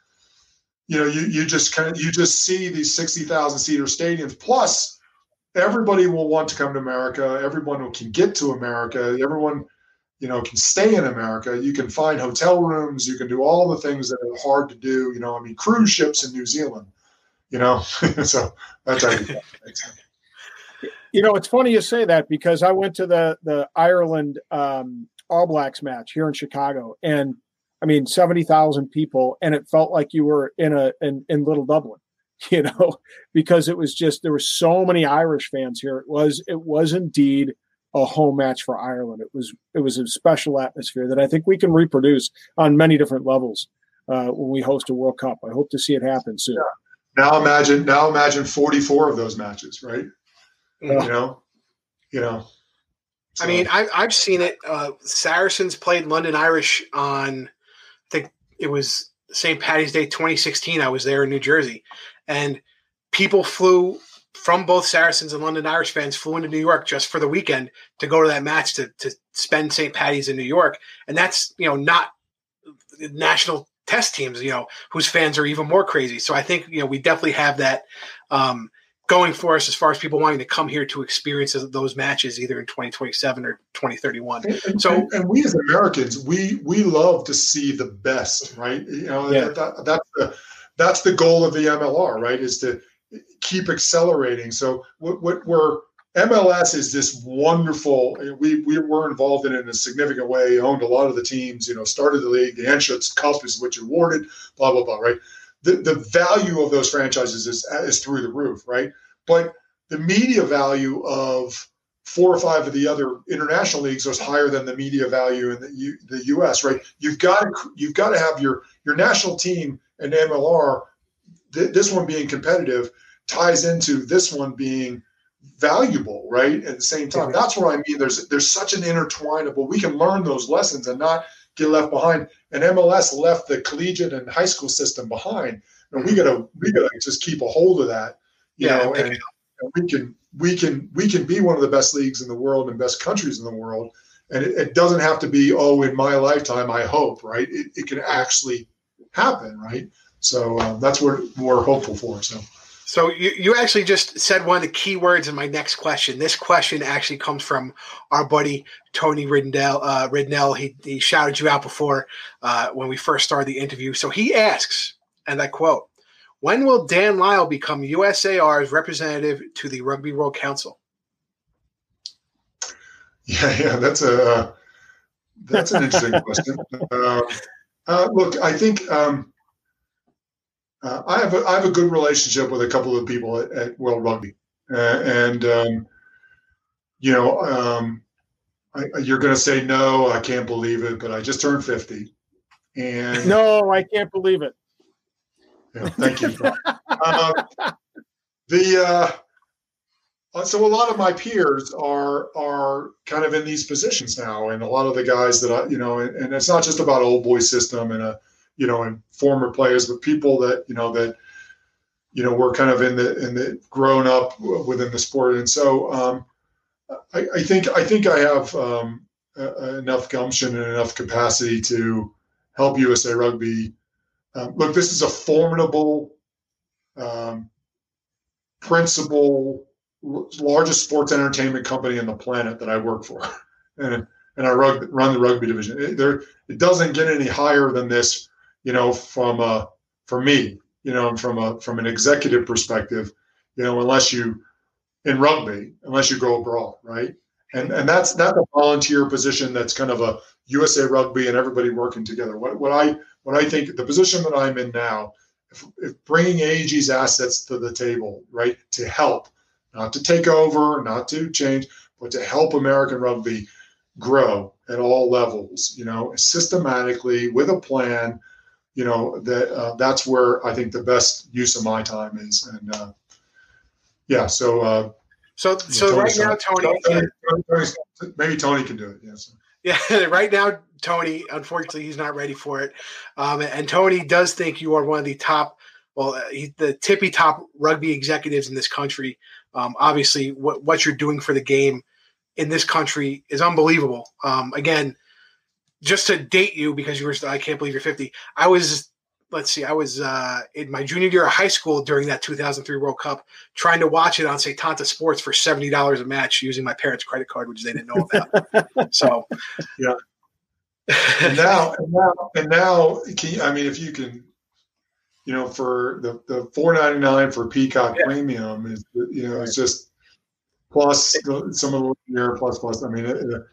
you just see these 60,000 seater stadiums. Plus, everybody will want to come to America. Everyone who can get to America. Everyone, can stay in America. You can find hotel rooms. You can do all the things that are hard to do. Cruise ships in New Zealand. So that's how you do it.
It's funny you say that, because I went to the Ireland All Blacks match here in Chicago, and 70,000 people, and it felt like you were in Little Dublin, because it was just, there were so many Irish fans here. It was indeed a home match for Ireland. It was a special atmosphere that I think we can reproduce on many different levels when we host a World Cup. I hope to see it happen soon.
Yeah. Now imagine 44 of those matches, right? So.
I've seen it. Saracens played London Irish on, I think it was St. Paddy's Day 2016. I was there in New Jersey, and people flew from both Saracens and London Irish fans flew into New York just for the weekend to go to that match, to spend St. Paddy's in New York. And that's, not national test teams, whose fans are even more crazy. So I think, we definitely have that going for us as far as people wanting to come here to experience those matches either in 2027 or 2031.
And we as Americans, we love to see the best, right? That's the goal of the MLR, right? Is to keep accelerating. So we're MLS is this wonderful. We were involved in it in a significant way. Owned a lot of the teams. Started the league. The Anschutz Cup is which awarded. Blah blah blah. Right. The value of those franchises is through the roof. Right. But the media value of 4 or 5 of the other international leagues is higher than the media value in the U.S. Right. You've got to have your national team and MLR. This one being competitive ties into this one being valuable, right? At the same time, that's what I mean. There's such an intertwinable. We can learn those lessons and not get left behind. And MLS left the collegiate and high school system behind, and we gotta just keep a hold of that, you know. And we can be one of the best leagues in the world and best countries in the world. And it doesn't have to be, in my lifetime, I hope, right? It can actually happen, right? So that's what we're hopeful for.
So you actually just said one of the key words in my next question. This question actually comes from our buddy Tony Ridnell. He shouted you out before when we first started the interview. So he asks, and I quote, "When will Dan Lyle become USAR's representative to the Rugby World Council?"
Yeah, that's an interesting question. Look, I think I have a good relationship with a couple of people at World Rugby, you're going to say no, I can't believe it, but I just turned 50, and
no, I can't believe it.
Yeah, thank you. So a lot of my peers are kind of in these positions now, and a lot of the guys that and it's not just about old boy system and and former players, but people that were kind of in the grown up within the sport. And so I think I have enough gumption and enough capacity to help USA Rugby. Look, this is a formidable principal, largest sports entertainment company on the planet that I work for, and I run the rugby division. It doesn't get any higher than this, for me, from an executive perspective, unless you go abroad, right? And that's a volunteer position. That's kind of a USA Rugby and everybody working together. What I think the position that I'm in now, if bringing AEG's assets to the table, right, to help, not to take over, not to change, but to help American rugby grow at all levels, systematically with a plan, that's where I think the best use of my time is. And so
right now, Tony,
maybe Tony can do it. Yes.
Yeah, right now, Tony, unfortunately, he's not ready for it. And Tony does think you are one of the top, the tippy top rugby executives in this country. Obviously, what you're doing for the game in this country is unbelievable. Again, just to date you, because I can't believe you're 50. I was in my junior year of high school during that 2003 World Cup, trying to watch it on Setanta Sports for $70 a match using my parents' credit card, which they didn't know about. So,
yeah. And now, if you can, for the $4.99 for Peacock Premium is, it's just plus some of the year plus. I mean,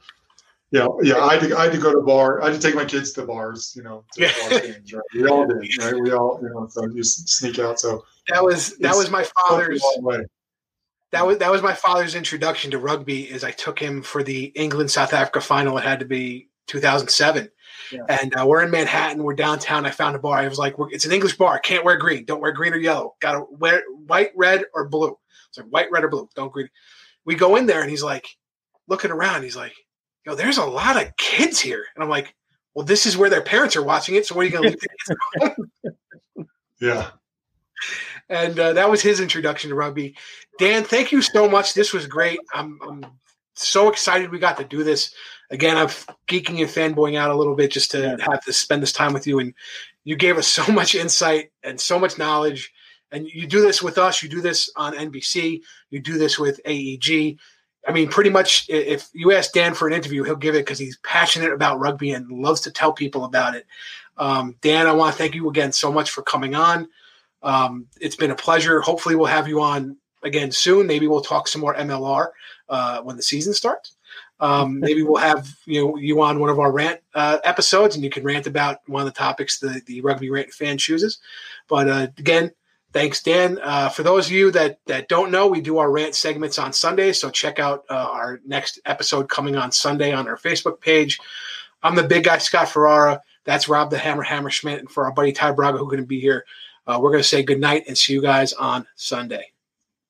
I had to go to bar. I had to take my kids to bars, to bar games, right? We all did, right? We all, so you sneak out. So that was my father's. That
was my father's introduction to rugby. Is I took him for the England South Africa final. It had to be 2007. Yeah. And we're in Manhattan. We're downtown. I found a bar. I was like, it's an English bar. Can't wear green. Don't wear green or yellow. Got to wear white, red, or blue. It's like white, red, or blue. Don't green. We go in there, and he's like looking around. He's like, there's a lot of kids here. And I'm like, well, this is where their parents are watching it. So what are you going to leave the kids at?
Yeah.
And that was his introduction to rugby. Dan, thank you so much. This was great. I'm so excited we got to do this. Again, I'm geeking and fanboying out a little bit just to have to spend this time with you. And you gave us so much insight and so much knowledge. And you do this with us. You do this on NBC. You do this with AEG. I mean, pretty much if you ask Dan for an interview, he'll give it because he's passionate about rugby and loves to tell people about it. Dan, I want to thank you again so much for coming on. It's been a pleasure. Hopefully we'll have you on again soon. Maybe we'll talk some more MLR when the season starts. Maybe we'll have you on one of our rant episodes, and you can rant about one of the topics the Rugby Rant fan chooses. But again, thanks, Dan. For those of you that don't know, we do our rant segments on Sundays, so check out our next episode coming on Sunday on our Facebook page. I'm the big guy, Scott Ferrara. That's Rob the Hammer Hammerschmidt. And for our buddy Ty Braga, who's going to be here, we're going to say good night and see you guys on Sunday.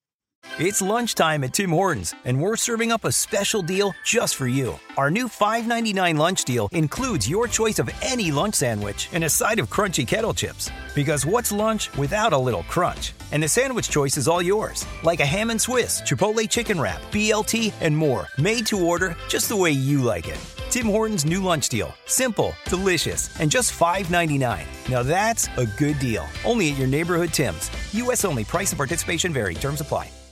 It's lunchtime at Tim Hortons, and we're serving up a special deal just for you. Our new $5.99 lunch deal includes your choice of any lunch sandwich and a side of crunchy kettle chips. Because what's lunch without a little crunch? And the sandwich choice is all yours, like a ham and Swiss, Chipotle chicken wrap, BLT, and more, made to order just the way you like it. Tim Hortons' new lunch deal. Simple, delicious, and just $5.99. Now that's a good deal. Only at your neighborhood Tim's. U.S. only. Price and participation vary. Terms apply.